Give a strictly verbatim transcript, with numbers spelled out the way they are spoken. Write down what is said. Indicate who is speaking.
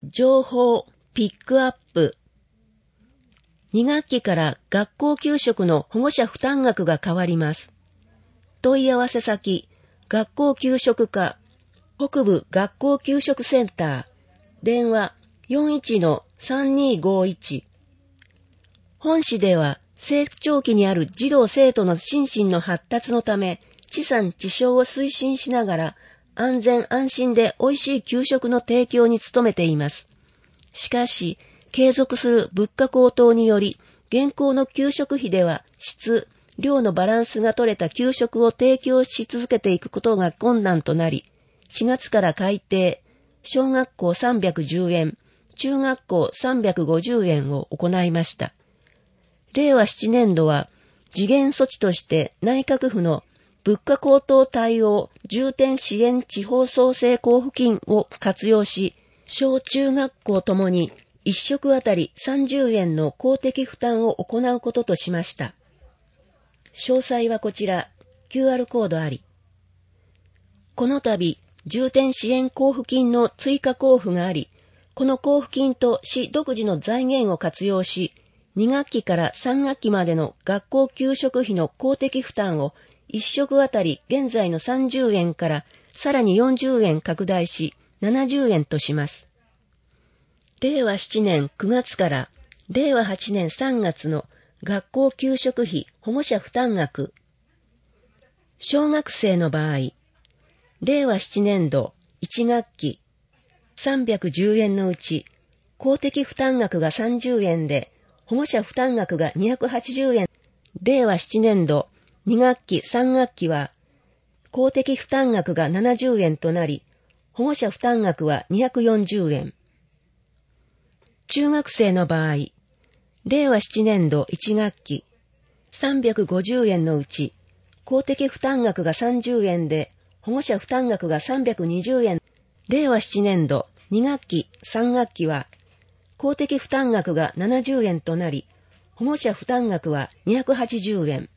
Speaker 1: 情報ピックアップ。に学期から学校給食の保護者負担額が変わります。問い合わせ先、学校給食課、北部学校給食センター、電話 よんいちのさんにーごいち。本市では成長期にある児童生徒の心身の発達のため、地産地消を推進しながら、安全安心で美味しい給食の提供に努めています。しかし、継続する物価高騰により、現行の給食費では質、量のバランスが取れた給食を提供し続けていくことが困難となり、しがつから改定、小学校さんびゃくじゅうえん、中学校さんびゃくごじゅうえんを行いました。れいわななねんどは、時限措置として内閣府の物価高騰対応重点支援地方創生交付金を活用し、小中学校ともに一食あたりさんじゅうえんの公的負担を行うこととしました。詳細はこちら、キューアール コードあり。この度、重点支援交付金の追加交付があり、この交付金と市独自の財源を活用し、に学期からさん学期までの学校給食費の公的負担を一食あたり現在のさんじゅうえんからさらによんじゅうえん拡大しななじゅうえんとします。れいわななねんくがつかられいわはちねんさんがつの学校給食費保護者負担額。小学生の場合、れいわななねんどいち学期さんびゃくじゅうえんのうち公的負担額がさんじゅうえんで保護者負担額がにひゃくはちじゅうえん。れいわななねんどに学期さん学期は公的負担額がななじゅうえんとなり、保護者負担額はにひゃくよんじゅうえん。中学生の場合、れいわななねんどいち学期さんびゃくごじゅうえんのうち公的負担額がさんじゅうえんで保護者負担額がさんびゃくにじゅうえん。れいわななねんどに学期さん学期は公的負担額がななじゅうえんとなり、保護者負担額はにひゃくはちじゅうえん。